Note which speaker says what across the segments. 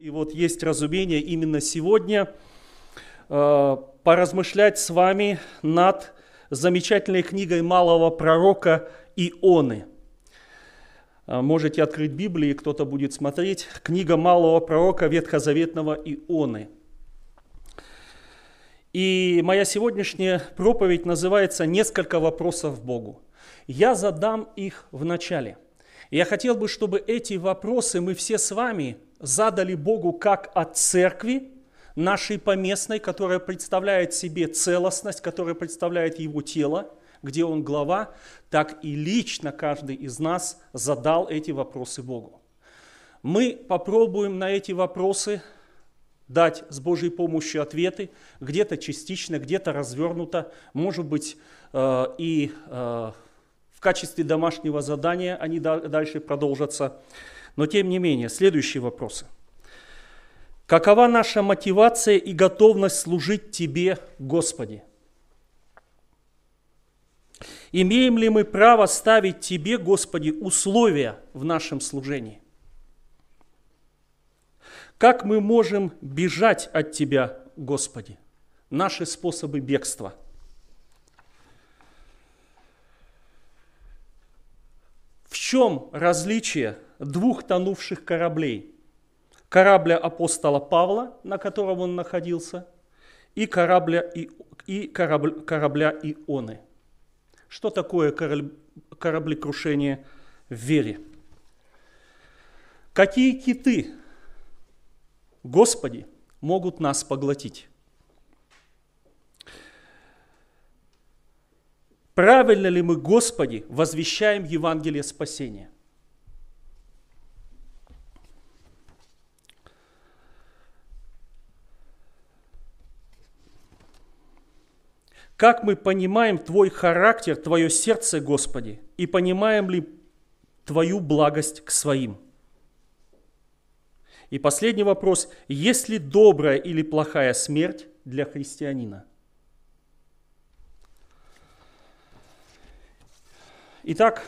Speaker 1: И вот есть разумение именно сегодня поразмышлять с вами над замечательной книгой малого пророка Ионы. Можете открыть Библию, кто-то будет смотреть. Книга малого пророка Ветхозаветного Ионы. И моя сегодняшняя проповедь называется «Несколько вопросов Богу». Я задам их в начале. Я хотел бы, чтобы эти вопросы мы все с вами задали Богу как от церкви, нашей поместной, которая представляет себе целостность, которая представляет Его тело, где Он глава, так и лично каждый из нас задал эти вопросы Богу. Мы попробуем на эти вопросы дать с Божьей помощью ответы, где-то частично, где-то развернуто, может быть и в качестве домашнего задания они дальше продолжатся. Но тем не менее, следующие вопросы. Какова наша мотивация и готовность служить Тебе, Господи? Имеем ли мы право ставить Тебе, Господи, условия в нашем служении? Как мы можем бежать от Тебя, Господи? Наши способы бегства. В чем различие двух тонувших кораблей? Корабля апостола Павла, на котором он находился, и корабля Ионы. Что такое кораблекрушение в вере? Какие киты, Господи, могут нас поглотить? Правильно ли мы, Господи, возвещаем Евангелие спасения? Как мы понимаем Твой характер, Твое сердце, Господи, и понимаем ли Твою благость к своим? И последний вопрос. Есть ли добрая или плохая смерть для христианина? Итак,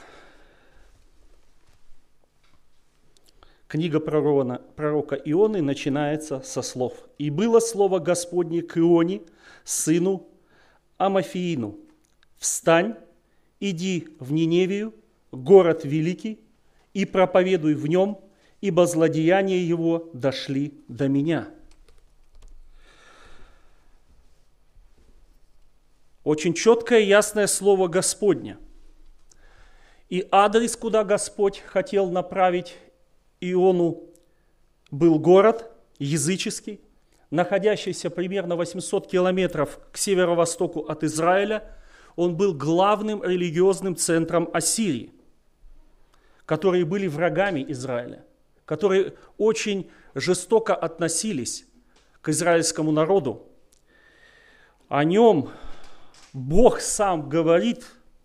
Speaker 1: книга пророка Ионы начинается со слов. «И было слово Господне к Ионе, сыну Амофиину: встань, иди в Ниневию, город великий, и проповедуй в нем, ибо злодеяния его дошли до меня». Очень четкое и ясное слово Господне. И адрес, куда Господь хотел направить Иону, был город языческий, находящийся примерно 800 километров к северо-востоку от Израиля. Он был главным религиозным центром Ассирии, которые были врагами Израиля, которые очень жестоко относились к израильскому народу. О нем Бог сам говорит,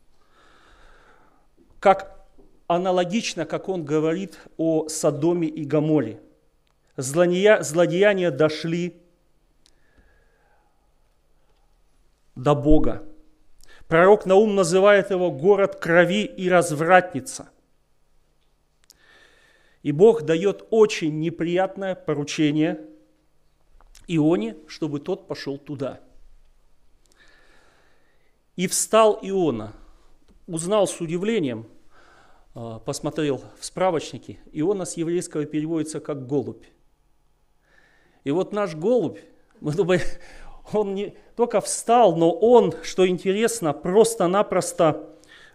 Speaker 1: как аналогично, как Он говорит о Содоме и Гоморе. Злодеяния дошли до Бога. Пророк Наум называет его город крови и развратница. И Бог дает очень неприятное поручение Ионе, чтобы тот пошел туда. «И встал Иона», узнал с удивлением, посмотрел в справочнике, Иона с еврейского переводится как голубь. И вот наш голубь, мы думаем, он не только встал, но он, что интересно, просто-напросто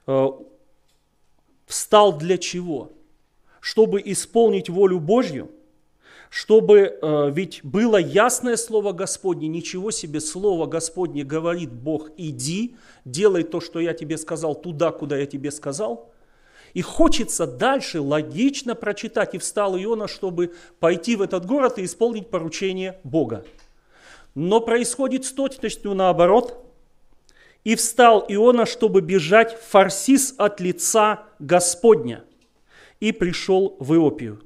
Speaker 1: встал для чего? Чтобы исполнить волю Божью, чтобы, ведь было ясное слово Господне, ничего себе слово Господне говорит Бог: иди, делай то, что я тебе сказал, туда, куда я тебе сказал. И хочется дальше логично прочитать: и встал Иона, чтобы пойти в этот город и исполнить поручение Бога. Но происходит с точностью наоборот. И встал Иона, чтобы бежать в Фарсис от лица Господня, и пришел в Иопию.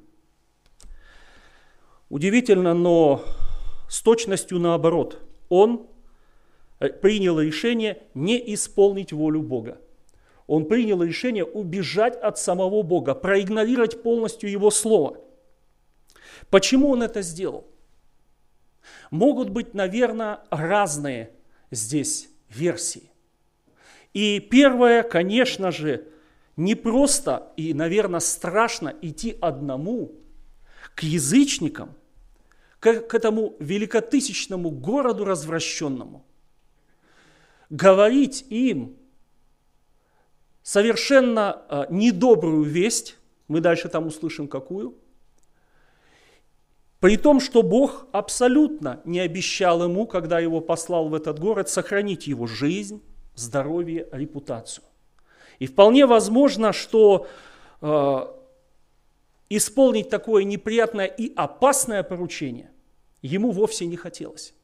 Speaker 1: Удивительно, но с точностью наоборот. Он принял решение не исполнить волю Бога. Он принял решение убежать от самого Бога, проигнорировать полностью Его Слово. Почему он это сделал? Могут быть, наверное, разные здесь версии. И первое, конечно же, не просто и, наверное, страшно идти одному к язычникам, к этому великотысячному городу развращенному, говорить им совершенно недобрую весть, мы дальше там услышим какую, при том, что Бог абсолютно не обещал ему, когда его послал в этот город, сохранить его жизнь, здоровье, репутацию. И вполне возможно, что исполнить такое неприятное и опасное поручение ему вовсе не хотелось.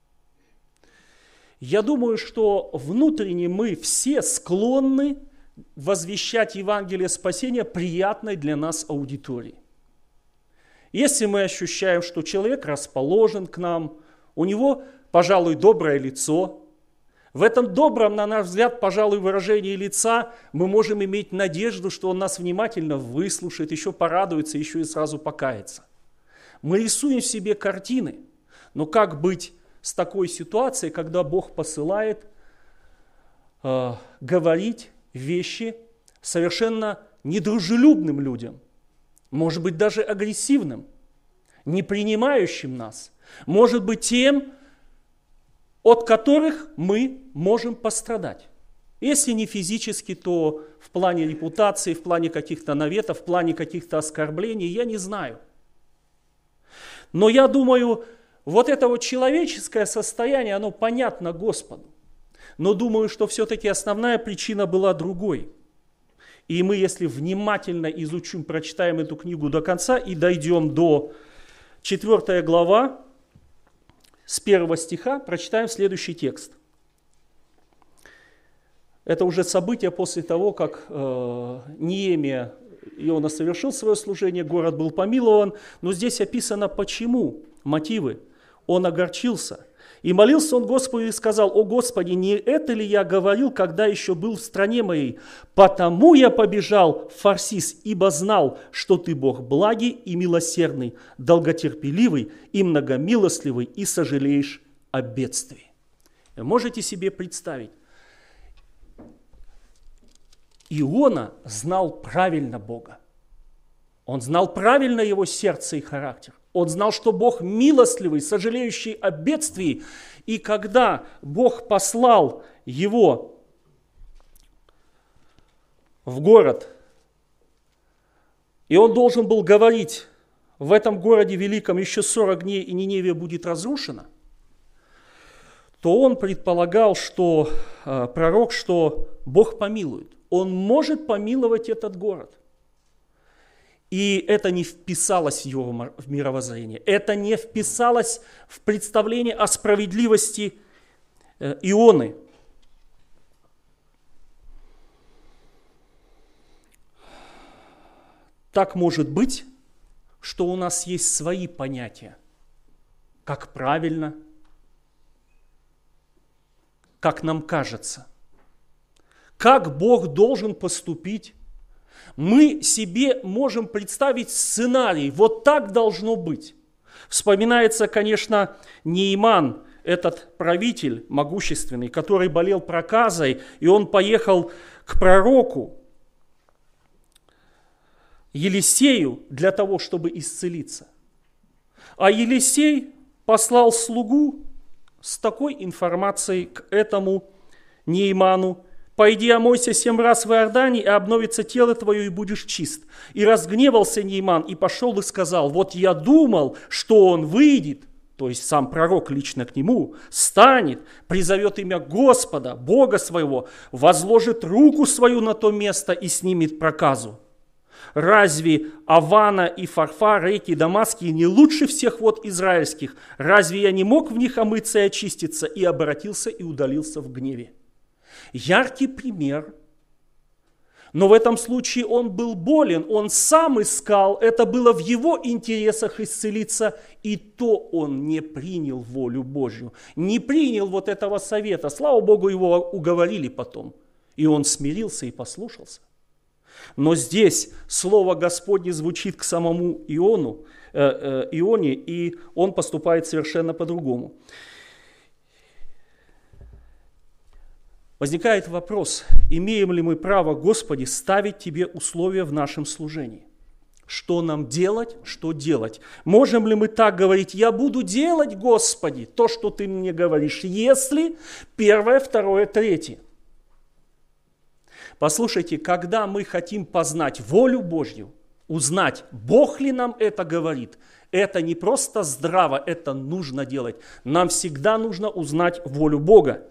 Speaker 1: Я думаю, что внутренне мы все склонны возвещать Евангелие спасения приятной для нас аудитории. Если мы ощущаем, что человек расположен к нам, у него, пожалуй, доброе лицо, в этом добром, на наш взгляд, пожалуй, выражении лица мы можем иметь надежду, что он нас внимательно выслушает, еще порадуется, еще и сразу покается. Мы рисуем себе картины, но как быть с такой ситуацией, когда Бог посылает говорить вещи совершенно недружелюбным людям, может быть, даже агрессивным, не принимающим нас, может быть, тем, от которых мы можем пострадать. Если не физически, то в плане репутации, в плане каких-то наветов, в плане каких-то оскорблений, я не знаю. Но я думаю, вот это вот человеческое состояние, оно понятно Господу. Но думаю, что все-таки основная причина была другой. И мы, если внимательно изучим, прочитаем эту книгу до конца и дойдем до 4 глава, с 1 стиха, прочитаем следующий текст. Это уже событие после того, как Неемия, Иона совершил свое служение, город был помилован. Но здесь описано, почему, мотивы. Он огорчился. И молился он Господу и сказал: «О Господи, не это ли я говорил, когда еще был в стране моей? Потому я побежал в Фарсис, ибо знал, что ты Бог благий и милосердный, долготерпеливый и многомилостливый, и сожалеешь о бедствии». Вы можете себе представить? Иона знал правильно Бога. Он знал правильно его сердце и характер. Он знал, что Бог милостливый, сожалеющий о бедствии. И когда Бог послал его в город, и он должен был говорить: в этом городе великом еще 40 дней, и Ниневия будет разрушена, то он предполагал, что пророк, что Бог помилует. Он может помиловать этот город. И это не вписалось в его мировоззрение. Это не вписалось в представление о справедливости Ионы. Так может быть, что у нас есть свои понятия, как правильно, как нам кажется, как Бог должен поступить. Мы себе можем представить сценарий, вот так должно быть. Вспоминается, конечно, Нейман, этот правитель могущественный, который болел проказой, и он поехал к пророку Елисею для того, чтобы исцелиться. А Елисей послал слугу с такой информацией к этому Нейману: «Пойди омойся 7 раз в Иордане, и обновится тело твое, и будешь чист». И разгневался Нейман, и пошел и сказал: «Вот я думал, что он выйдет», то есть сам пророк лично к нему, «станет, призовет имя Господа, Бога своего, возложит руку свою на то место и снимет проказу. Разве Авана и Фарфа, реки Дамасские, не лучше всех вод израильских? Разве я не мог в них омыться и очиститься?» И обратился и удалился в гневе. Яркий пример, но в этом случае он был болен, он сам искал, это было в его интересах исцелиться, и то он не принял волю Божью, не принял вот этого совета. Слава Богу, его уговорили потом, и он смирился и послушался. Но здесь слово Господне звучит к самому Иону, Ионе, и он поступает совершенно по-другому. Возникает вопрос, имеем ли мы право, Господи, ставить Тебе условия в нашем служении? Что нам делать, что делать? Можем ли мы так говорить: я буду делать, Господи, то, что Ты мне говоришь, если первое, второе, третье? Послушайте, когда мы хотим познать волю Божью, узнать, Бог ли нам это говорит, это не просто здраво, это нужно делать. Нам всегда нужно узнать волю Бога.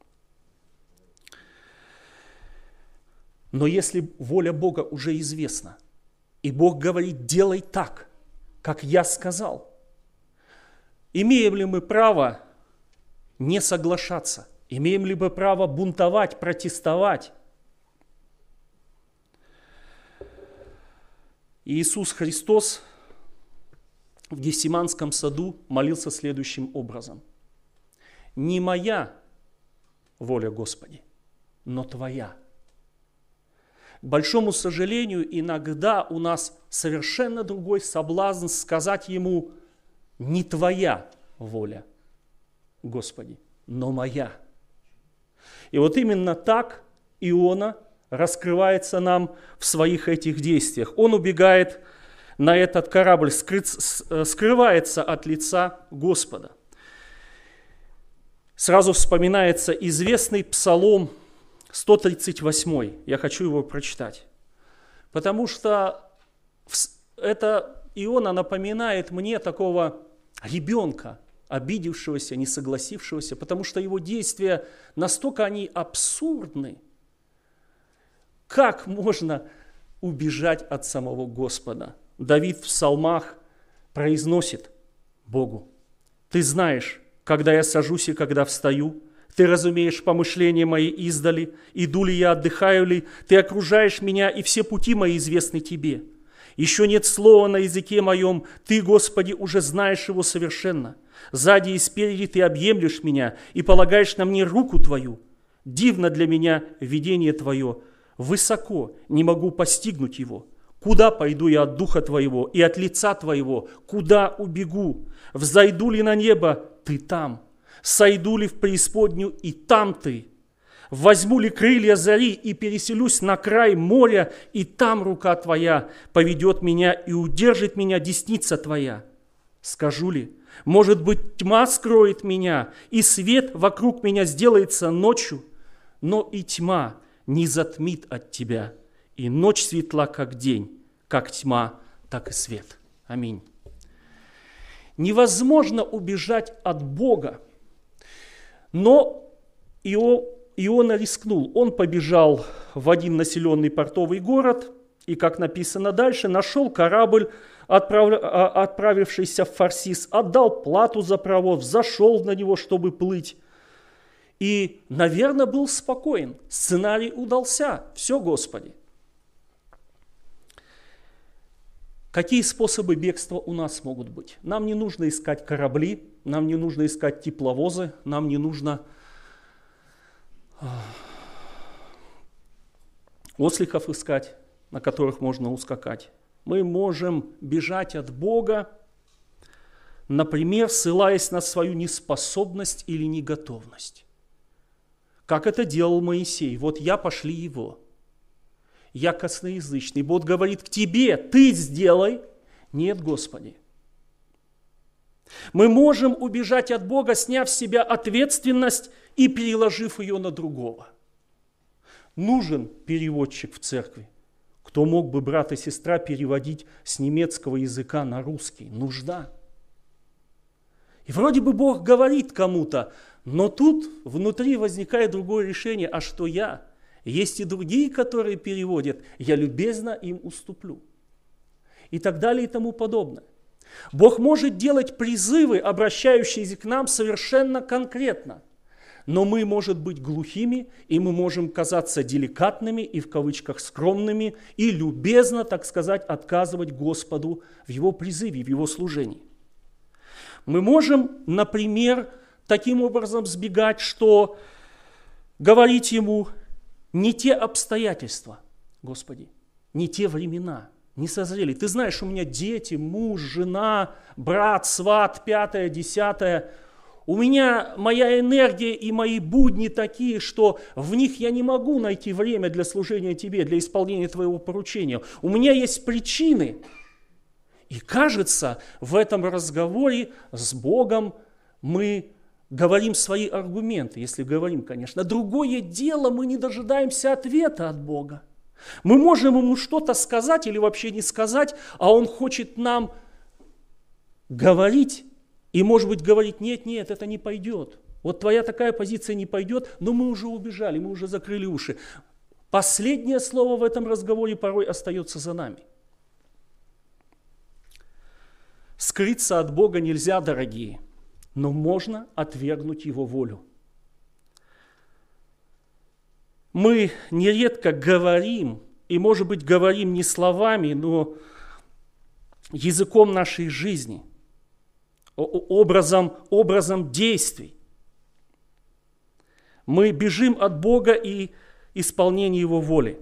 Speaker 1: Но если воля Бога уже известна, и Бог говорит: делай так, как я сказал, имеем ли мы право не соглашаться? Имеем ли мы право бунтовать, протестовать? Иисус Христос в Гефсиманском саду молился следующим образом: «Не моя воля, Господи, но Твоя». К большому сожалению, иногда у нас совершенно другой соблазн сказать Ему: не Твоя воля, Господи, но моя. И вот именно так Иона раскрывается нам в своих этих действиях. Он убегает на этот корабль, скрывается от лица Господа. Сразу вспоминается известный Псалом 138. Я хочу его прочитать. Потому что это Иона напоминает мне такого ребенка, обидевшегося, не согласившегося, потому что его действия настолько они абсурдны. Как можно убежать от самого Господа? Давид в псалмах произносит Богу: «Ты знаешь, когда я сажусь и когда встаю, Ты разумеешь помышления мои издали, иду ли я, отдыхаю ли, Ты окружаешь меня, и все пути мои известны Тебе. Еще нет слова на языке моем, Ты, Господи, уже знаешь его совершенно. Сзади и спереди Ты объемлешь меня и полагаешь на мне руку Твою. Дивно для меня видение Твое, высоко, не могу постигнуть его. Куда пойду я от Духа Твоего и от лица Твоего? Куда убегу? Взойду ли на небо? Ты там. Сойду ли в преисподнюю? И там Ты. Возьму ли крылья зари и переселюсь на край моря? И там рука Твоя поведет меня и удержит меня десница Твоя. Скажу ли, может быть, тьма скроет меня, и свет вокруг меня сделается ночью, но и тьма не затмит от Тебя, и ночь светла, как день, как тьма, так и свет. Аминь. Невозможно убежать от Бога, но Иона рискнул. Он побежал в один населенный портовый город, и, как написано дальше, нашел корабль, отправившийся в Фарсис, отдал плату за провод, взошел на него, чтобы плыть. И, наверное, был спокоен. Сценарий удался. Все, Господи. Какие способы бегства у нас могут быть? Нам не нужно искать корабли, нам не нужно искать тепловозы, нам не нужно осликов искать, на которых можно ускакать. Мы можем бежать от Бога, например, ссылаясь на свою неспособность или неготовность. Как это делал Моисей. Вот я, пошли его. Я косноязычный. Бог говорит: к тебе, ты сделай. Нет, Господи. Мы можем убежать от Бога, сняв с себя ответственность и переложив ее на другого. Нужен переводчик в церкви. Кто мог бы, брат и сестра, переводить с немецкого языка на русский? Нужда. И вроде бы Бог говорит кому-то, но тут внутри возникает другое решение. А что я? Есть и другие, которые переводят. Я любезно им уступлю. И так далее и тому подобное. Бог может делать призывы, обращающиеся к нам совершенно конкретно. Но мы, может быть, глухими, и мы можем казаться деликатными и в кавычках скромными, и любезно, так сказать, отказывать Господу в Его призыве, в Его служении. Мы можем, например, таким образом сбегать, что говорить Ему: не те обстоятельства, Господи, не те времена, не созрели. Ты знаешь, у меня дети, муж, жена, брат, сват, 5-е, 10-е. У меня моя энергия и мои будни такие, что в них я не могу найти время для служения Тебе, для исполнения Твоего поручения. У меня есть причины. И кажется, в этом разговоре с Богом мы говорим свои аргументы, если говорим, конечно. Другое дело, мы не дожидаемся ответа от Бога. Мы можем ему что-то сказать или вообще не сказать, а он хочет нам говорить. И, может быть, говорить, нет, это не пойдет. Вот твоя такая позиция не пойдет, но мы уже убежали, мы уже закрыли уши. Последнее слово в этом разговоре порой остается за нами. Скрыться от Бога нельзя, дорогие, но можно отвергнуть Его волю. Мы нередко говорим, и, может быть, говорим не словами, но языком нашей жизни, образом действий. Мы бежим от Бога и исполнения Его воли.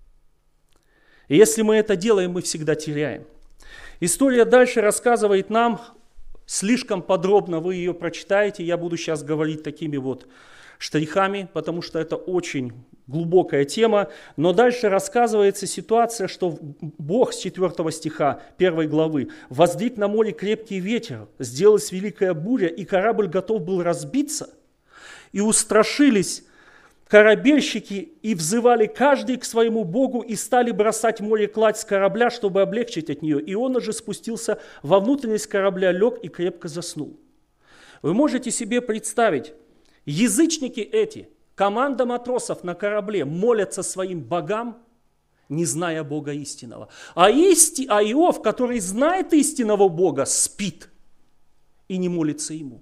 Speaker 1: И если мы это делаем, мы всегда теряем. История дальше рассказывает нам, слишком подробно вы ее прочитаете, я буду сейчас говорить такими вот штрихами, потому что это очень глубокая тема, но дальше рассказывается ситуация, что Бог с 4 стиха 1 главы «Воздвиг на море крепкий ветер, сделалась великая буря, и корабль готов был разбиться, и устрашились корабельщики, и взывали каждый к своему Богу, и стали бросать в море кладь с корабля, чтобы облегчить от нее. И он уже спустился во внутренность корабля, лег и крепко заснул». Вы можете себе представить, язычники эти, команда матросов на корабле, молятся своим богам, не зная Бога истинного. А Иов, который знает истинного Бога, спит и не молится Ему.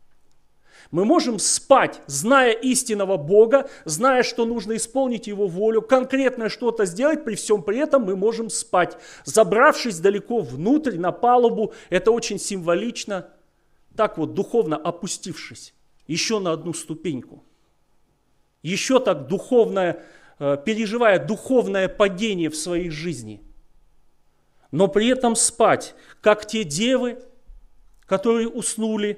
Speaker 1: Мы можем спать, зная истинного Бога, зная, что нужно исполнить Его волю, конкретно что-то сделать, при всем при этом мы можем спать, забравшись далеко внутрь, на палубу, это очень символично, так вот духовно опустившись еще на одну ступеньку. Еще так духовное, переживая духовное падение в своей жизни. Но при этом спать, как те девы, которые уснули,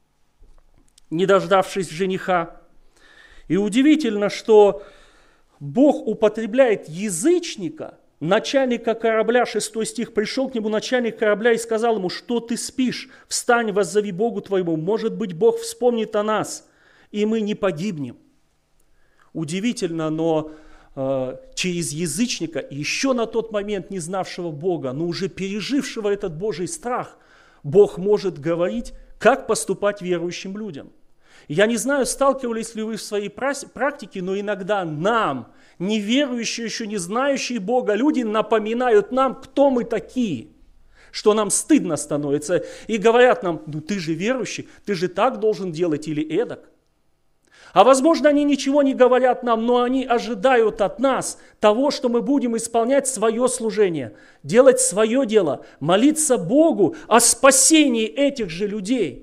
Speaker 1: не дождавшись жениха. И удивительно, что Бог употребляет язычника, начальника корабля, 6 стих, пришел к нему начальник корабля и сказал ему: что ты спишь, встань, воззови Богу твоему, может быть, Бог вспомнит о нас, и мы не погибнем. Удивительно, но через язычника, еще на тот момент не знавшего Бога, но уже пережившего этот Божий страх, Бог может говорить, как поступать верующим людям. Я не знаю, сталкивались ли вы в своей практике, но иногда нам, неверующие, еще не знающие Бога люди, напоминают нам, кто мы такие, что нам стыдно становится, и говорят нам: ну ты же верующий, ты же так должен делать или эдак. А возможно, они ничего не говорят нам, но они ожидают от нас того, что мы будем исполнять свое служение, делать свое дело, молиться Богу о спасении этих же людей.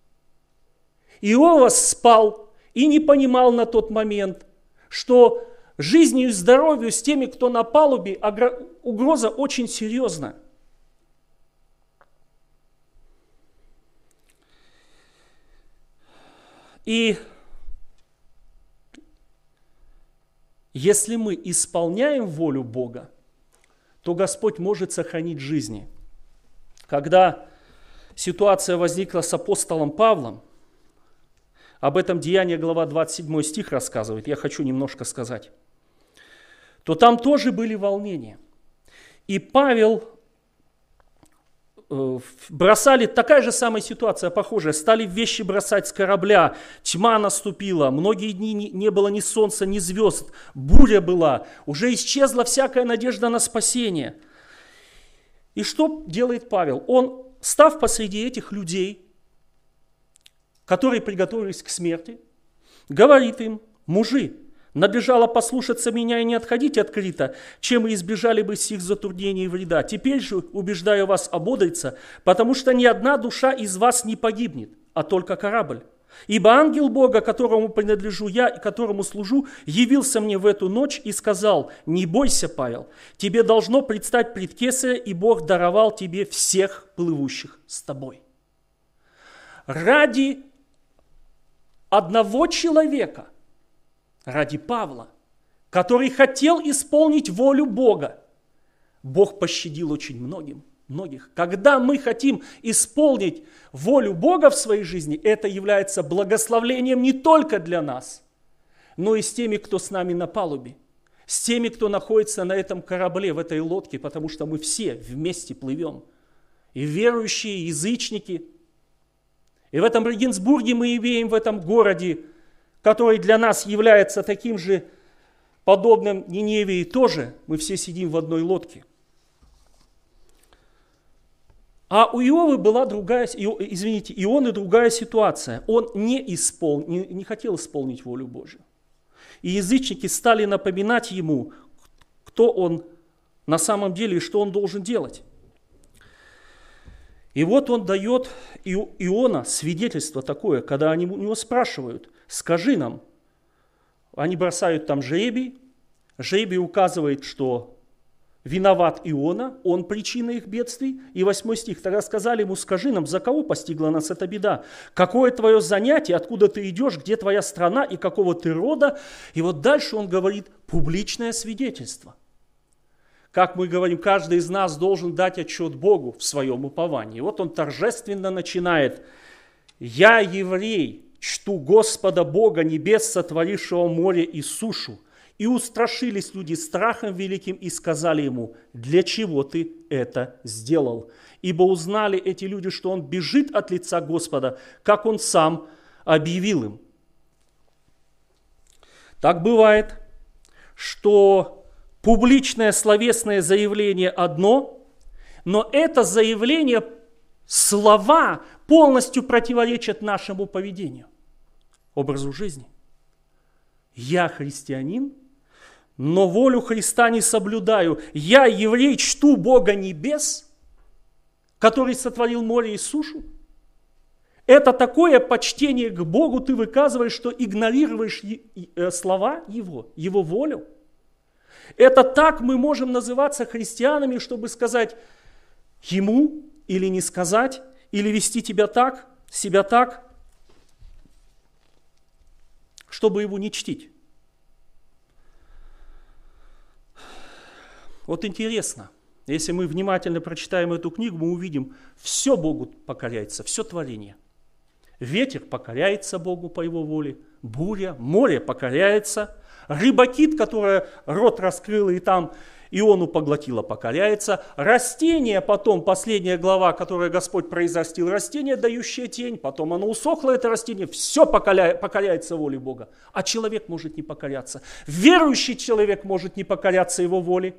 Speaker 1: Иов спал и не понимал на тот момент, что жизнью и здоровью с теми, кто на палубе, угроза очень серьезна. И если мы исполняем волю Бога, то Господь может сохранить жизни. Когда ситуация возникла с апостолом Павлом, об этом Деяния, глава 27 стих рассказывает, я хочу немножко сказать, то там тоже были волнения. И Павел бросали, такая же самая ситуация, похожая, стали вещи бросать с корабля, тьма наступила, многие дни не было ни солнца, ни звезд, буря была, уже исчезла всякая надежда на спасение. И что делает Павел? Он, став посреди этих людей, которые приготовились к смерти, говорит им: мужи, надлежало послушаться меня и не отходить открыто, чем и избежали бы сих затруднений и вреда. Теперь же убеждаю вас ободриться, потому что ни одна душа из вас не погибнет, а только корабль. Ибо ангел Бога, которому принадлежу я и которому служу, явился мне в эту ночь и сказал: не бойся, Павел, тебе должно предстать пред Кесаря, и Бог даровал тебе всех плывущих с тобой. Ради одного человека, ради Павла, который хотел исполнить волю Бога, Бог пощадил очень многих. Когда мы хотим исполнить волю Бога в своей жизни, это является благословением не только для нас, но и с теми, кто с нами на палубе, с теми, кто находится на этом корабле, в этой лодке, потому что мы все вместе плывем. И верующие, и язычники. И в этом Регенсбурге мы имеем, в этом городе, который для нас является таким же подобным Ниневии тоже, мы все сидим в одной лодке. А у Ионы другая ситуация. Он не хотел исполнить волю Божию. И язычники стали напоминать ему, кто он на самом деле и что он должен делать. И вот он дает Иона свидетельство такое, когда они у него спрашивают: скажи нам. Они бросают там жребий. Жребий указывает, что виноват Иона, он причина их бедствий. И 8 стих. Тогда сказали ему: скажи нам, за кого постигла нас эта беда? Какое твое занятие, откуда ты идешь, где твоя страна и какого ты рода? И вот дальше он говорит публичное свидетельство. Как мы говорим, каждый из нас должен дать отчет Богу в своем уповании. И вот он торжественно начинает: «Я, еврей, чту Господа Бога небес, сотворившего море и сушу». И устрашились люди страхом великим и сказали ему: для чего ты это сделал? Ибо узнали эти люди, что он бежит от лица Господа, как он сам объявил им. Так бывает, что публичное словесное заявление одно, но это заявление, слова полностью противоречат нашему поведению, образу жизни. Я христианин, но волю Христа не соблюдаю. Я, еврей, чту Бога небес, который сотворил море и сушу. Это такое почтение к Богу ты выказываешь, что игнорируешь слова Его волю. Это так мы можем называться христианами, чтобы сказать Ему или не сказать, или вести себя так, чтобы Его не чтить. Вот интересно, если мы внимательно прочитаем эту книгу, мы увидим, все Богу покоряется, все творение. Ветер покоряется Богу по Его воле, буря, море покоряется, рыба-кит, которая рот раскрыла и там Иону поглотила, покоряется. Растение потом, последняя глава, которую Господь произрастил, растение, дающее тень, потом оно усохло, это растение, все покоряется воле Бога. А человек может не покоряться. Верующий человек может не покоряться Его воле.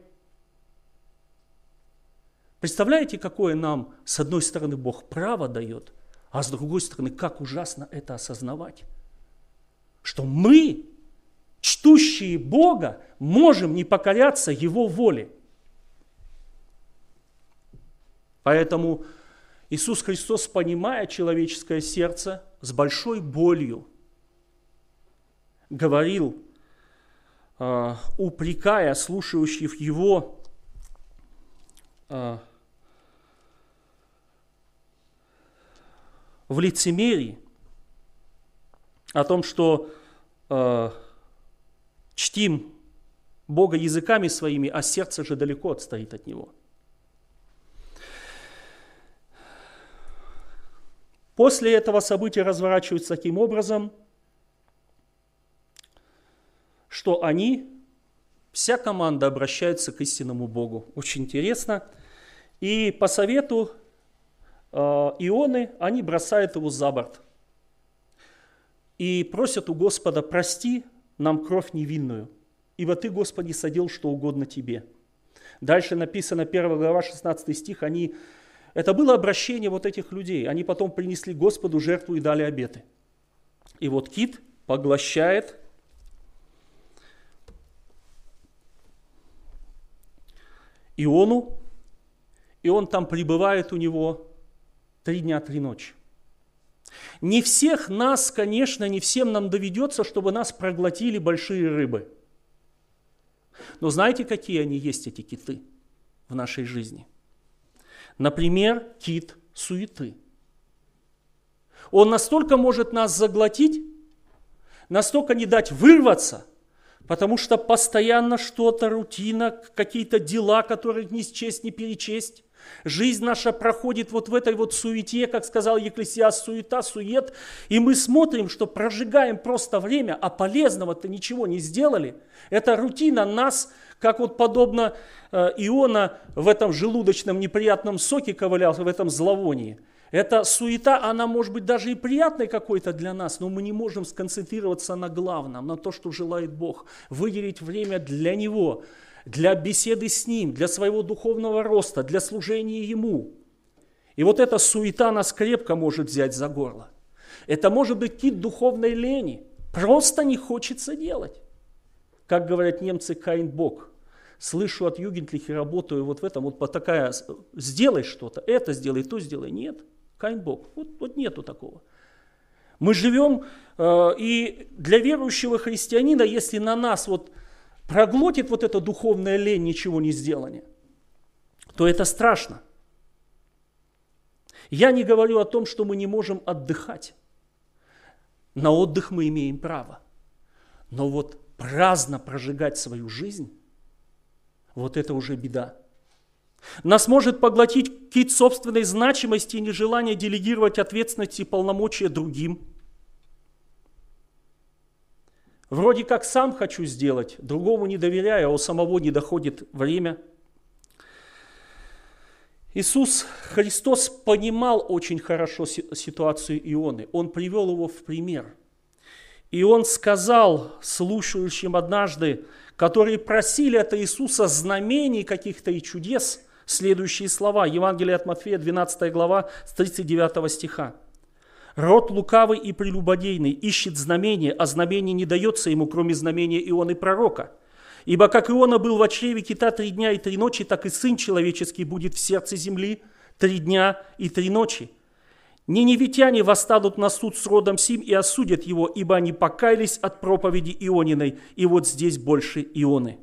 Speaker 1: Представляете, какое нам, с одной стороны, Бог право дает, а с другой стороны, как ужасно это осознавать. Что мы, чтущие Бога, можем не покоряться Его воле. Поэтому Иисус Христос, понимая человеческое сердце, с большой болью говорил, упрекая слушающих Его, в лицемерии, о том, что чтим Бога языками своими, а сердце же далеко отстоит от Него. После этого события разворачиваются таким образом, что вся команда обращается к истинному Богу. Очень интересно. И по совету Ионы они бросают его за борт и просят у Господа: прости нам кровь невинную, ибо Ты, Господи, содел что угодно Тебе. Дальше написано, 1 глава, 16 стих, это было обращение вот этих людей. Они потом принесли Господу жертву и дали обеты. И вот кит поглощает Иону, и он там пребывает у него 3 дня, 3 ночи. Не всех нас, конечно, не всем нам доведется, чтобы нас проглотили большие рыбы. Но знаете, какие они есть, эти киты, в нашей жизни? Например, кит суеты. Он настолько может нас заглотить, настолько не дать вырваться, потому что постоянно что-то, рутина, какие-то дела, которых не счесть, не перечесть. Жизнь наша проходит вот в этой вот суете, как сказал Екклесиаст, суета, сует. И мы смотрим, что прожигаем просто время, а полезного-то ничего не сделали. Эта рутина нас, как вот подобно Иона в этом желудочном неприятном соке ковырялся, в этом зловонии. Эта суета, она может быть даже и приятной какой-то для нас, но мы не можем сконцентрироваться на главном, на то, что желает Бог. Выделить время для Него, для беседы с Ним, для своего духовного роста, для служения Ему. И вот эта суета нас крепко может взять за горло. Это может быть кит духовной лени. Просто не хочется делать. Как говорят немцы, kein Bock. Слышу от Югендлихе, работаю вот в этом, вот такая, сделай что-то, это сделай, то сделай. Нет. Kein Bock. Вот нету такого. Мы живем, и для верующего христианина, если на нас вот проглотит вот эта духовная лень, ничего не сделания, то это страшно. Я не говорю о том, что мы не можем отдыхать. На отдых мы имеем право. Но вот праздно прожигать свою жизнь, вот это уже беда. Нас может поглотить кит собственной значимости и нежелание делегировать ответственность и полномочия другим. Вроде как сам хочу сделать, другому не доверяю, а у самого не доходит время. Иисус Христос понимал очень хорошо ситуацию Ионы. Он привел его в пример. И он сказал слушающим однажды, которые просили от Иисуса знамений каких-то и чудес, следующие слова. Евангелие от Матфея, 12 глава, с 39 стиха. «Род лукавый и прелюбодейный ищет знамение, а знамение не дается ему, кроме знамения Ионы пророка. Ибо как Иона был в чреве кита 3 дня и 3 ночи, так и Сын Человеческий будет в сердце земли 3 дня и 3 ночи. Ниневитяне восстанут на суд с родом сим и осудят его, ибо они покаялись от проповеди Иониной». И вот здесь больше Ионы.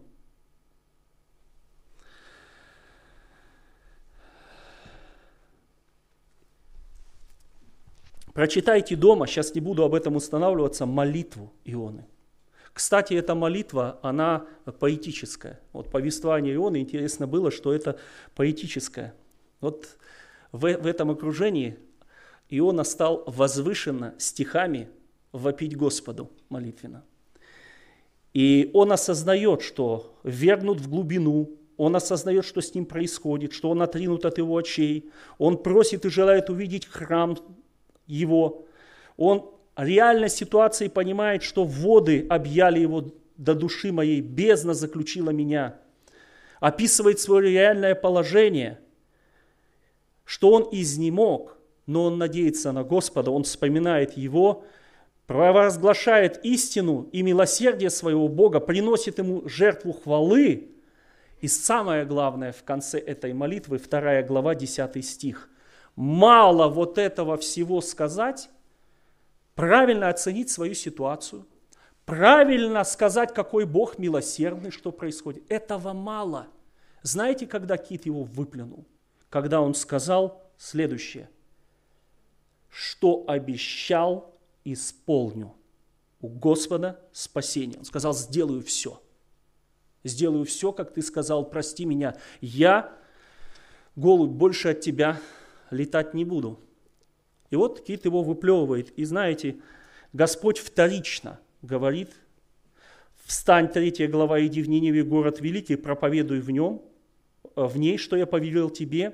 Speaker 1: Прочитайте дома, сейчас не буду об этом останавливаться, молитву Ионы. Кстати, эта молитва, она поэтическая. Вот повествование Ионы, интересно было, что это поэтическое. Вот в этом окружении Иона стал возвышенно стихами вопить Господу молитвенно. И он осознает, что ввергнут в глубину, он осознает, что с ним происходит, что он отринут от его очей, он просит и желает увидеть храм его. Он реальной ситуации понимает, что воды объяли его до души моей, бездна заключила меня. Описывает свое реальное положение, что он изнемог, но он надеется на Господа, он вспоминает Его, провозглашает истину и милосердие своего Бога, приносит Ему жертву хвалы. И самое главное в конце этой молитвы, 2 глава, 10 стих. Мало вот этого всего сказать, правильно оценить свою ситуацию, правильно сказать, какой Бог милосердный, что происходит. Этого мало. Знаете, когда кит его выплюнул? Когда он сказал следующее. Что обещал, исполню. У Господа спасение. Он сказал, сделаю все. Сделаю все, как ты сказал, прости меня. Я, голубь, больше от тебя летать не буду. И вот кит его выплевывает. И знаете, Господь вторично говорит, встань, 3 глава, иди в Ниневе, город великий, проповедуй в ней, что я повелел тебе.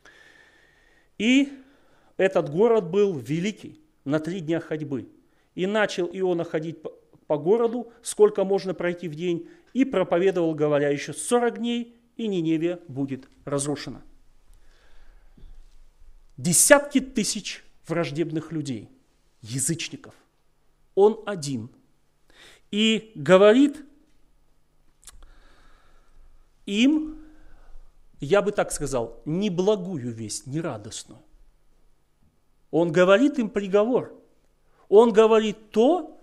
Speaker 1: И этот город был великий, на 3 дня ходьбы. И начал Иона ходить по городу, сколько можно пройти в день, и проповедовал, говоря, еще 40 дней, и Ниневия будет разрушена. Десятки тысяч враждебных людей, язычников. Он один. И говорит им, я бы так сказал, не благую весть, не радостную. Он говорит им приговор. Он говорит то,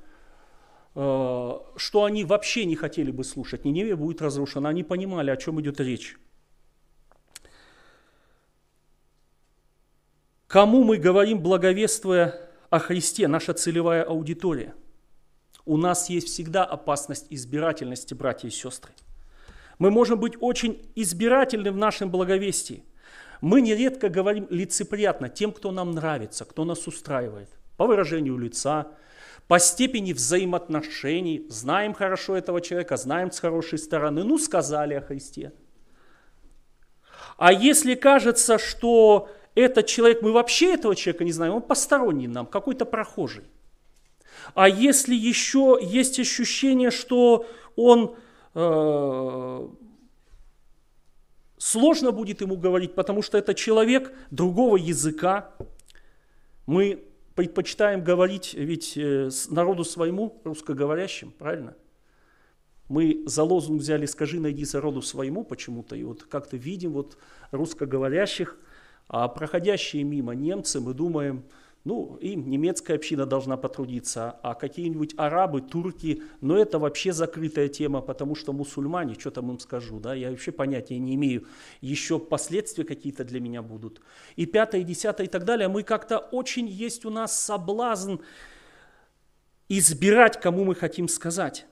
Speaker 1: что они вообще не хотели бы слушать. Ниневия будет разрушена. Они понимали, о чем идет речь. Кому мы говорим, благовествуя о Христе, наша целевая аудитория? У нас есть всегда опасность избирательности, братья и сестры. Мы можем быть очень избирательны в нашем благовестии. Мы нередко говорим лицеприятно тем, кто нам нравится, кто нас устраивает. По выражению лица, по степени взаимоотношений. Знаем хорошо этого человека, знаем с хорошей стороны. Ну, сказали о Христе. А если кажется, что этот человек, мы вообще этого человека не знаем, он посторонний нам, какой-то прохожий. А если еще есть ощущение, что он сложно будет ему говорить, потому что это человек другого языка, мы предпочитаем говорить ведь народу своему, русскоговорящим, правильно? Мы за лозунг взяли «Скажи, найди народу своему» почему-то, и вот как-то видим вот русскоговорящих, а проходящие мимо немцы, мы думаем, ну, им немецкая община должна потрудиться, а какие-нибудь арабы, турки, но это вообще закрытая тема, потому что мусульмане, что там им скажу, да, я вообще понятия не имею, еще последствия какие-то для меня будут. И 5, и 10, и так далее, мы как-то очень есть у нас соблазн избирать, кому мы хотим сказать.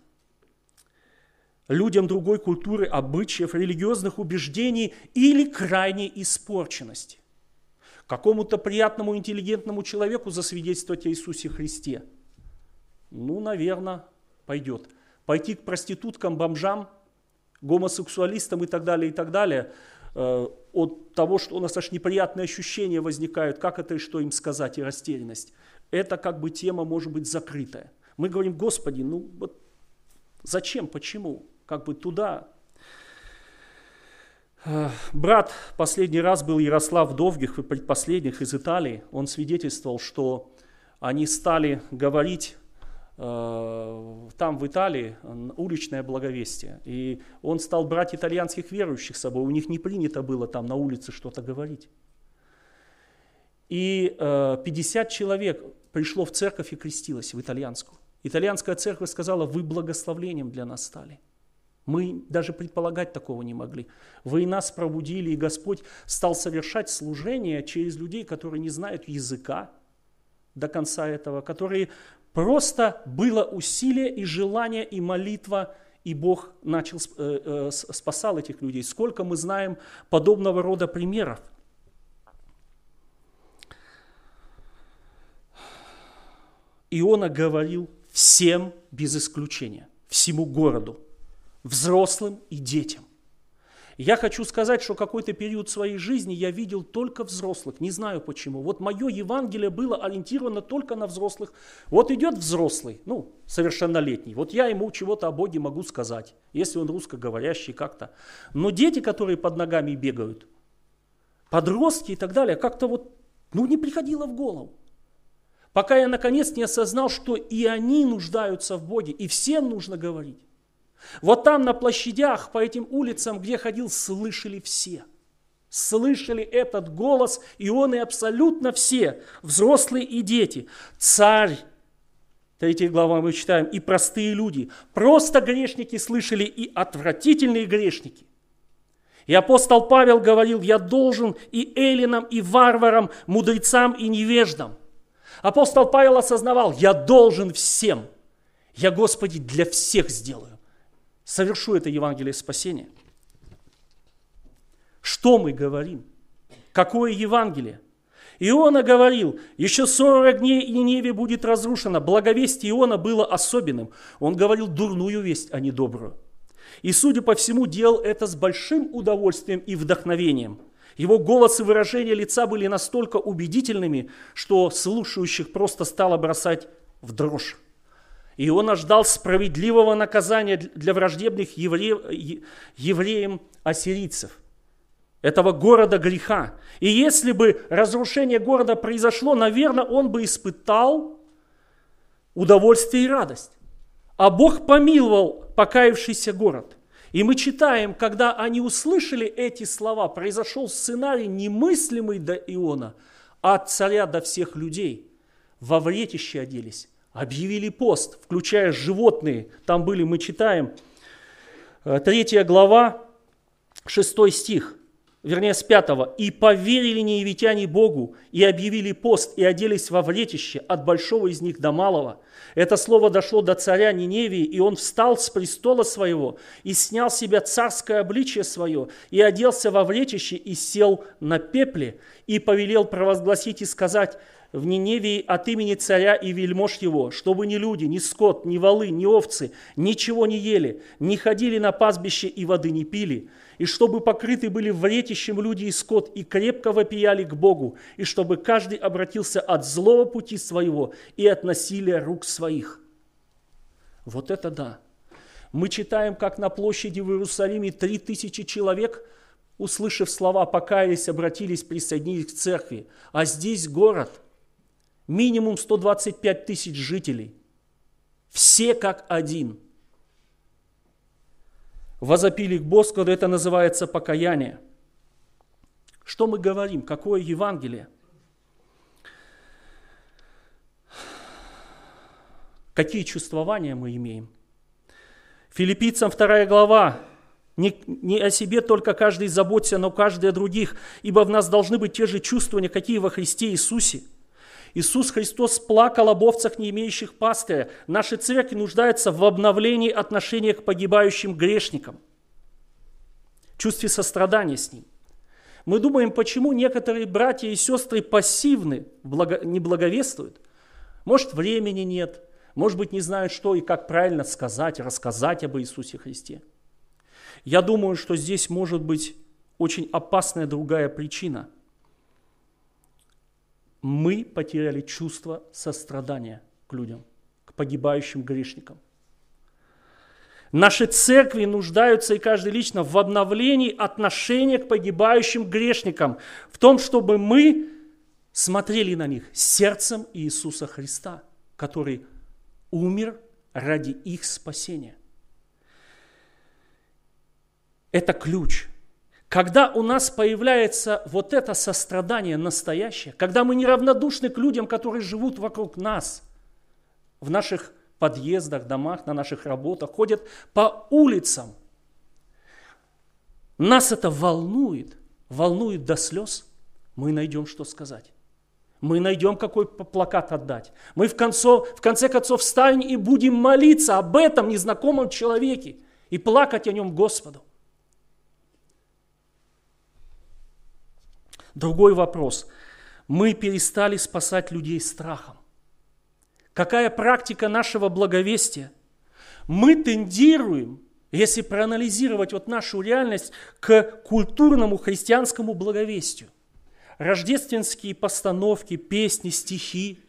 Speaker 1: Людям другой культуры, обычаев, религиозных убеждений или крайней испорченности. Какому-то приятному, интеллигентному человеку засвидетельствовать о Иисусе Христе? Ну, наверное, пойдет. Пойти к проституткам, бомжам, гомосексуалистам и так далее, от того, что у нас аж неприятные ощущения возникают, как это и что им сказать, и растерянность. Это как бы тема может быть закрытая. Мы говорим, Господи, ну вот зачем, почему? Как бы туда. Брат последний раз был Ярослав Довгих, предпоследних из Италии. Он свидетельствовал, что они стали говорить там в Италии уличное благовестие. И он стал брать итальянских верующих с собой. У них не принято было там на улице что-то говорить. И 50 человек пришло в церковь и крестилось, в итальянскую. Итальянская церковь сказала, вы благословением для нас стали. Мы даже предполагать такого не могли. Вы нас пробудили, и Господь стал совершать служение через людей, которые не знают языка до конца этого, которые просто было усилие и желание, и молитва, и Бог начал спасал этих людей. Сколько мы знаем подобного рода примеров. Иона говорил всем без исключения, всему городу, взрослым и детям. Я хочу сказать, что какой-то период своей жизни я видел только взрослых, не знаю почему. Вот мое Евангелие было ориентировано только на взрослых. Вот идет взрослый, ну, совершеннолетний, вот я ему чего-то о Боге могу сказать, если он русскоговорящий как-то. Но дети, которые под ногами бегают, подростки и так далее, как-то вот, ну, не приходило в голову. Пока я наконец не осознал, что и они нуждаются в Боге, и всем нужно говорить. Вот там на площадях, по этим улицам, где ходил, слышали все. Слышали этот голос, и он и абсолютно все, взрослые и дети. Царь, 3 глава мы читаем, и простые люди. Просто грешники слышали, и отвратительные грешники. И апостол Павел говорил, я должен и эллинам, и варварам, мудрецам и невеждам. Апостол Павел осознавал, я должен всем. Я, Господи, для всех сделаю. Совершу это Евангелие спасения. Что мы говорим? Какое Евангелие? Иона говорил, еще 40 дней и Ниневия будет разрушена. Благовестие Иона было особенным. Он говорил дурную весть, а не добрую. И, судя по всему, делал это с большим удовольствием и вдохновением. Его голос и выражение лица были настолько убедительными, что слушающих просто стало бросать в дрожь. И он ждал справедливого наказания для враждебных евреям ассирийцев, этого города греха. И если бы разрушение города произошло, наверное, он бы испытал удовольствие и радость. А Бог помиловал покаявшийся город. И мы читаем, когда они услышали эти слова, произошел сценарий немыслимый до Иона, от царя до всех людей. Во вретище оделись, объявили пост, включая животные. Там были, мы читаем, 3 глава, 6 стих. Вернее, с 5. «И поверили неевитяне Богу, и объявили пост, и оделись во вретище от большого из них до малого. Это слово дошло до царя Ниневии, и он встал с престола своего, и снял с себя царское обличие свое, и оделся во вретище, и сел на пепле, и повелел провозгласить и сказать в Ниневии от имени царя и вельмож его, чтобы ни люди, ни скот, ни волы, ни овцы ничего не ели, не ходили на пастбище и воды не пили, и чтобы покрыты были вретищем люди и скот, и крепко вопияли к Богу, и чтобы каждый обратился от злого пути своего и от насилия рук своих». Вот это да! Мы читаем, как на площади в Иерусалиме 3000 человек, услышав слова, покаялись, обратились, присоединились к церкви. А здесь город, минимум 125 тысяч жителей. Все как один. Возопили к Господу, это называется покаяние. Что мы говорим? Какое Евангелие? Какие чувствования мы имеем? Филиппийцам 2 глава. Не о себе только каждый заботься, но каждый о других, ибо в нас должны быть те же чувствования, какие во Христе Иисусе. Иисус Христос плакал об овцах, не имеющих пастыря. Наша церковь нуждается в обновлении отношения к погибающим грешникам, чувстве сострадания с ним. Мы думаем, почему некоторые братья и сестры пассивны, не благовествуют. Может, времени нет, может быть, не знают, что и как правильно сказать, рассказать об Иисусе Христе. Я думаю, что здесь может быть очень опасная другая причина. Мы потеряли чувство сострадания к людям, к погибающим грешникам. Наши церкви нуждаются, и каждый лично, в обновлении отношения к погибающим грешникам, в том, чтобы мы смотрели на них сердцем Иисуса Христа, который умер ради их спасения. Это ключ. Когда у нас появляется вот это сострадание настоящее, когда мы неравнодушны к людям, которые живут вокруг нас, в наших подъездах, домах, на наших работах, ходят по улицам, нас это волнует до слез, мы найдем, что сказать. Мы найдем, какой плакат отдать. Мы в конце концов встанем и будем молиться об этом незнакомом человеке и плакать о нем Господу. Другой вопрос. Мы перестали спасать людей страхом. Какая практика нашего благовестия? Мы тендируем, если проанализировать вот нашу реальность, к культурному христианскому благовестию. Рождественские постановки, песни, стихи.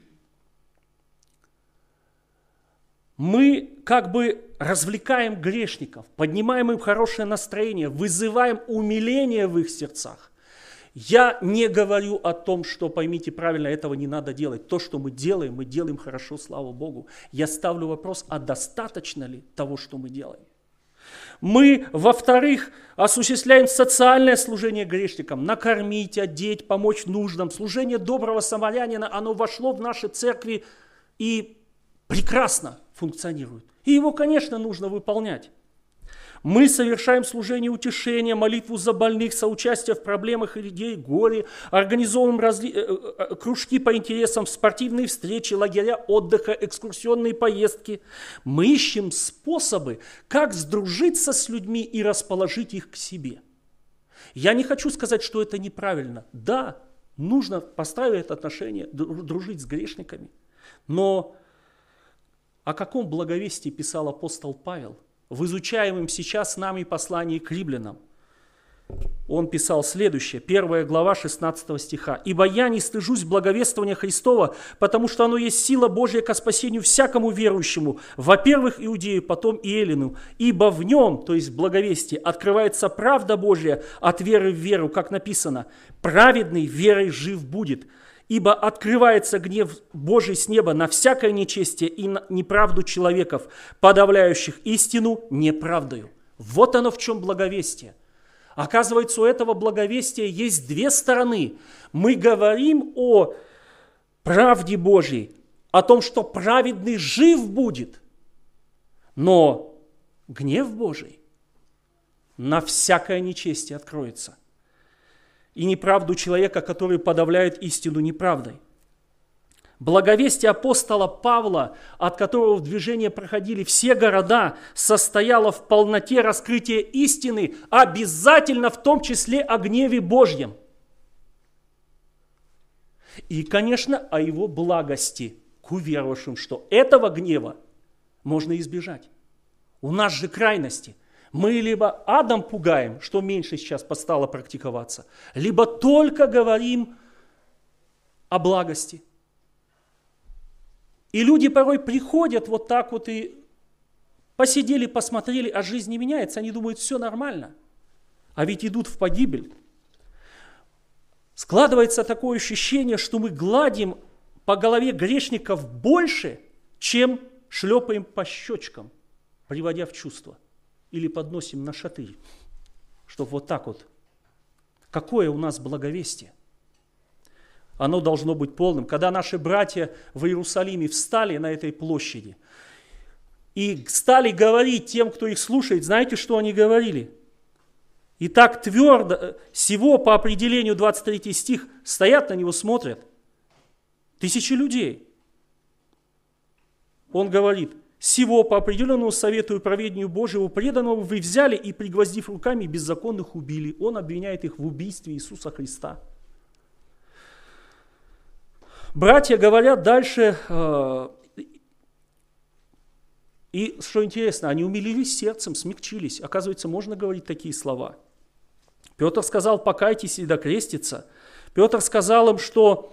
Speaker 1: Мы как бы развлекаем грешников, поднимаем им хорошее настроение, вызываем умиление в их сердцах. Я не говорю о том, что, поймите правильно, этого не надо делать. То, что мы делаем хорошо, слава Богу. Я ставлю вопрос, а достаточно ли того, что мы делаем? Мы, во-вторых, осуществляем социальное служение грешникам. Накормить, одеть, помочь нуждам. Служение доброго самарянина, оно вошло в наши церкви и прекрасно функционирует. И его, конечно, нужно выполнять. Мы совершаем служение утешения, молитву за больных, соучастие в проблемах людей, горе, организовываем кружки по интересам, спортивные встречи, лагеря отдыха, экскурсионные поездки. Мы ищем способы, как сдружиться с людьми и расположить их к себе. Я не хочу сказать, что это неправильно. Да, нужно построить отношения, дружить с грешниками. Но о каком благовестии писал апостол Павел? В изучаемом сейчас нами послании к римлянам. Он писал следующее, 1 глава 16 стиха. «Ибо я не стыжусь благовествования Христова, потому что оно есть сила Божья ко спасению всякому верующему, во-первых, иудею, потом и эллину. Ибо в нем, то есть в благовестии, открывается правда Божья от веры в веру, как написано, праведный верой жив будет». Ибо открывается гнев Божий с неба на всякое нечестие и на неправду человеков, подавляющих истину неправдою. Вот оно в чем благовестие. Оказывается, у этого благовестия есть две стороны. Мы говорим о правде Божьей, о том, что праведный жив будет, но гнев Божий на всякое нечестие откроется. И неправду человека, который подавляет истину неправдой. Благовестие апостола Павла, от которого в движение проходили все города, состояло в полноте раскрытия истины, обязательно в том числе о гневе Божьем. И, конечно, о его благости к уверовавшим, что этого гнева можно избежать. У нас же крайности. Мы либо адом пугаем, что меньше сейчас стало практиковаться, либо только говорим о благости. И люди порой приходят вот так вот и посидели, посмотрели, а жизнь не меняется. Они думают, все нормально. А ведь идут в погибель. Складывается такое ощущение, что мы гладим по голове грешников больше, чем шлепаем по щечкам, приводя в чувство. Или подносим на шатырь. Чтобы вот так вот. Какое у нас благовестие? Оно должно быть полным. Когда наши братья в Иерусалиме встали на этой площади и стали говорить тем, кто их слушает, знаете, что они говорили? И так твердо, всего по определению 23 стих, стоят на него, смотрят. Тысячи людей. Он говорит, «Сего по определенному совету и проведению Божьего преданного вы взяли и, пригвоздив руками, беззаконных убили». Он обвиняет их в убийстве Иисуса Христа. Братья говорят дальше, и что интересно, они умилились сердцем, смягчились. Оказывается, можно говорить такие слова. Петр сказал, покайтесь и докреститься. Петр сказал им, что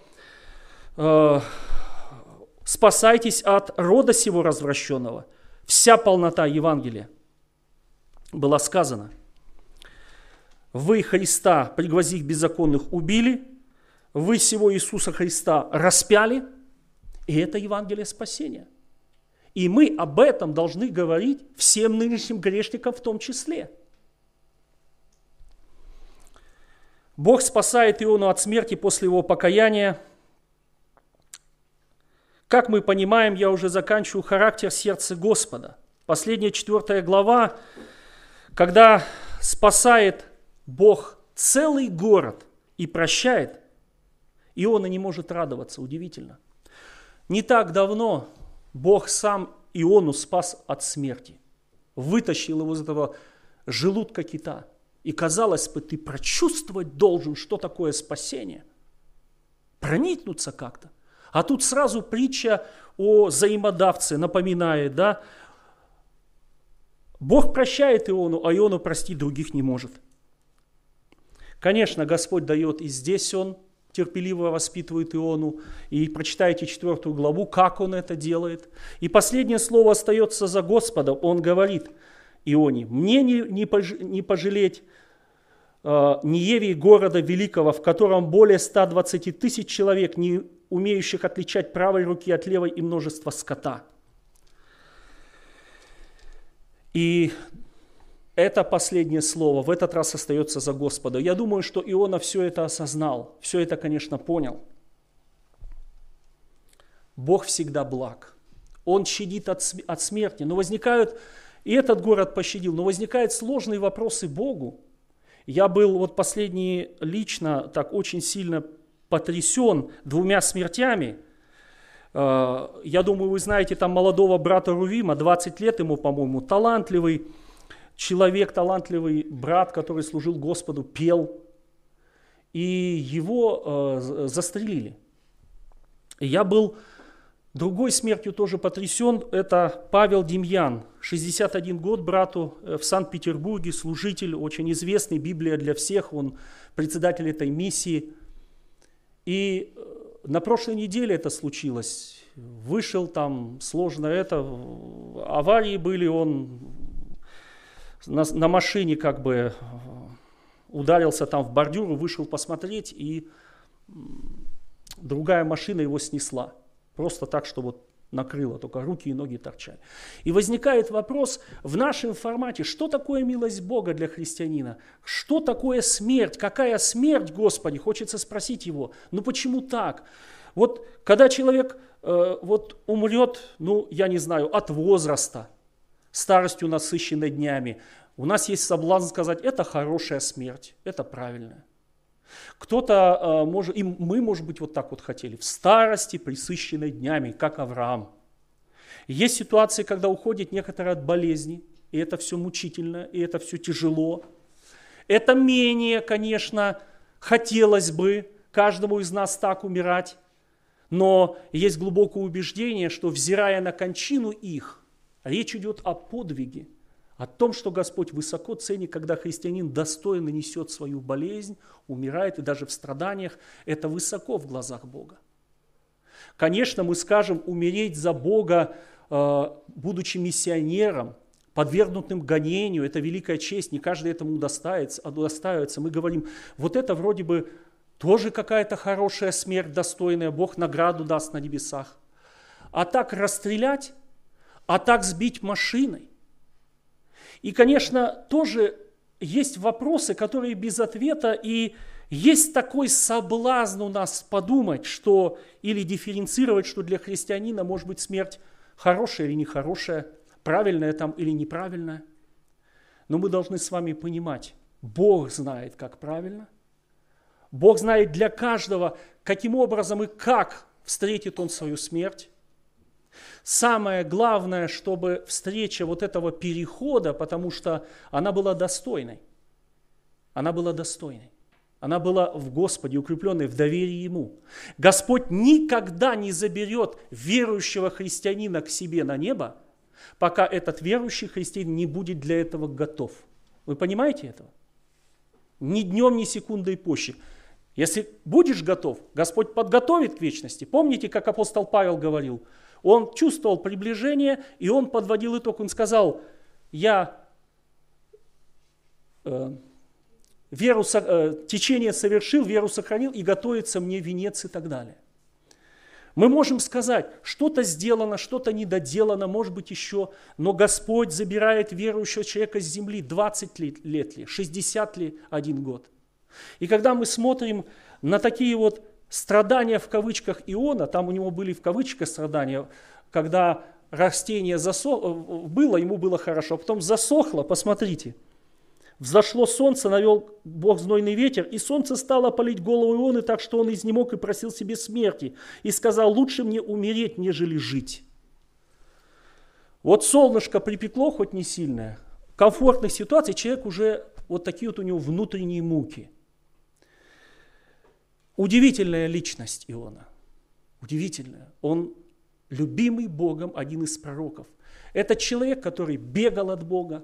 Speaker 1: спасайтесь от рода сего развращенного. Вся полнота Евангелия была сказана. Вы Христа, пригвоздив беззаконных, убили, вы сего Иисуса Христа распяли, и это Евангелие спасения. И мы об этом должны говорить всем нынешним грешникам в том числе. Бог спасает Иону от смерти после его покаяния. Как мы понимаем, я уже заканчиваю, характер сердца Господа. Последняя 4 глава, когда спасает Бог целый город и прощает, Иона не может радоваться, удивительно. Не так давно Бог сам Иону спас от смерти, вытащил его из этого желудка кита. И казалось бы, ты прочувствовать должен, что такое спасение, проникнуться как-то. А тут сразу притча о взаимодавце напоминает, да? Бог прощает Иону, а Иону простить других не может. Конечно, Господь дает и здесь Он терпеливо воспитывает Иону. И прочитайте 4 главу, как Он это делает. И последнее слово остается за Господом. Он говорит Ионе, мне не пожалеть Ниевии города великого, в котором более 120 тысяч человек, не умеющих отличать правой руки от левой, и множество скота. И это последнее слово в этот раз остается за Господа. Я думаю, что Иона все это осознал, все это, конечно, понял. Бог всегда благ. Он щадит от смерти. Но возникают, и этот город пощадил, но возникают сложные вопросы Богу. Я был вот последние лично так очень сильно потрясен 2 смертями. Я думаю, вы знаете там молодого брата Рувима, 20 лет ему, по-моему, талантливый человек, талантливый брат, который служил Господу, пел. И его застрелили. И я был другой смертью тоже потрясен. Это Павел Демьян, 61 год брату, в Санкт-Петербурге, служитель, очень известный, Библия для всех, он председатель этой миссии. И на прошлой неделе это случилось. Вышел там, сложно это, аварии были, он на машине как бы ударился там в бордюр, вышел посмотреть, и другая машина его снесла. Просто так, что вот накрыло, только руки и ноги торчали. И возникает вопрос в нашем формате, что такое милость Бога для христианина? Что такое смерть? Какая смерть, Господи? Хочется спросить его. Ну почему так? Вот когда человек умрет, я не знаю, от возраста, старостью насыщенной днями, у нас есть соблазн сказать, это хорошая смерть, это правильная. Кто-то может, и мы, может быть, вот так вот хотели, в старости, пресыщенной днями, как Авраам. Есть ситуации, когда уходит некоторые от болезни, и это все мучительно, и это все тяжело. Это менее, конечно, хотелось бы каждому из нас так умирать, но есть глубокое убеждение, что, взирая на кончину их, речь идет о подвиге, о том, что Господь высоко ценит, когда христианин достойно несет свою болезнь, умирает, и даже в страданиях, это высоко в глазах Бога. Конечно, мы скажем, умереть за Бога, будучи миссионером, подвергнутым гонению, это великая честь, не каждый этому удостаивается. Мы говорим, вот это вроде бы тоже какая-то хорошая смерть, достойная, Бог награду даст на небесах. А так расстрелять, а так сбить машиной. И, конечно, тоже есть вопросы, которые без ответа, и есть такой соблазн у нас подумать, что или дифференцировать, что для христианина может быть смерть хорошая или нехорошая, правильная там или неправильная. Но мы должны с вами понимать, Бог знает, как правильно. Бог знает для каждого, каким образом и как встретит он свою смерть. Самое главное, чтобы встреча вот этого перехода, потому что она была достойной. Она была достойной. Она была в Господе, укрепленной в доверии Ему. Господь никогда не заберет верующего христианина к себе на небо, пока этот верующий христианин не будет для этого готов. Вы понимаете этого? Ни днем, ни секундой позже. Если будешь готов, Господь подготовит к вечности. Помните, как апостол Павел говорил? Он чувствовал приближение, и он подводил итог. Он сказал, я течение совершил, веру сохранил, и готовится мне венец и так далее. Мы можем сказать, что-то сделано, что-то недоделано, может быть еще, но Господь забирает верующего человека с земли 20 лет ли, 60 ли, 1 год. И когда мы смотрим на такие вот страдания в кавычках Иона, там у него были в кавычках страдания, когда растение было, ему было хорошо, а потом засохло, посмотрите. Взошло солнце, навел Бог знойный ветер, и солнце стало палить голову Ионы, так что он изнемог и просил себе смерти. И сказал, лучше мне умереть, нежели жить. Вот солнышко припекло, хоть не сильное. В комфортных ситуациях человек уже, вот такие вот у него внутренние муки. Удивительная личность Иона. Удивительная. Он любимый Богом, один из пророков. Это человек, который бегал от Бога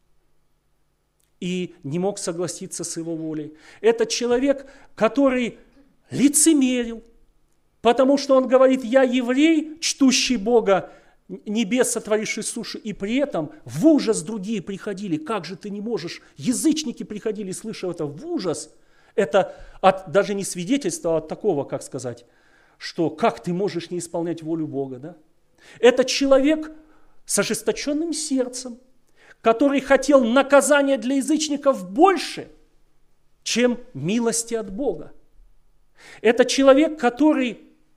Speaker 1: и не мог согласиться с его волей. Это человек, который лицемерил, потому что он говорит, я еврей, чтущий Бога, небес сотворивший сушу, и при этом в ужас другие приходили. Как же ты не можешь? Язычники приходили, слыша это, в ужас. Это даже не свидетельство, а от такого, как сказать, что как ты можешь не исполнять волю Бога, да? Это человек с ожесточенным сердцем, который хотел наказания для язычников больше, чем милости от Бога. Это человек, который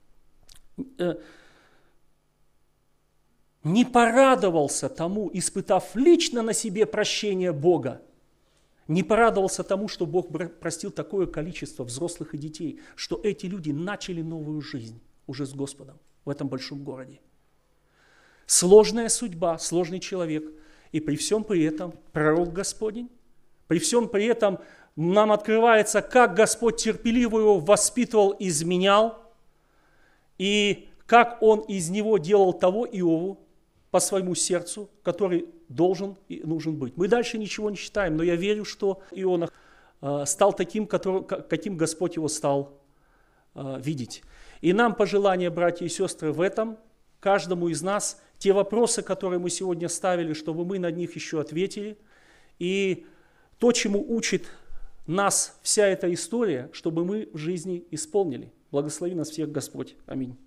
Speaker 1: не порадовался тому, испытав лично на себе прощение Бога, не порадовался тому, что Бог простил такое количество взрослых и детей, что эти люди начали новую жизнь уже с Господом в этом большом городе. Сложная судьба, сложный человек. И при всем при этом пророк Господень, при всем при этом нам открывается, как Господь терпеливо его воспитывал, изменял, и как Он из него делал того Иову по своему сердцу, который должен и нужен быть. Мы дальше ничего не читаем, но я верю, что Иона стал таким, каким Господь его стал видеть. И нам пожелание, братья и сестры, в этом, каждому из нас, те вопросы, которые мы сегодня ставили, чтобы мы на них еще ответили. И то, чему учит нас вся эта история, чтобы мы в жизни исполнили. Благослови нас всех Господь. Аминь.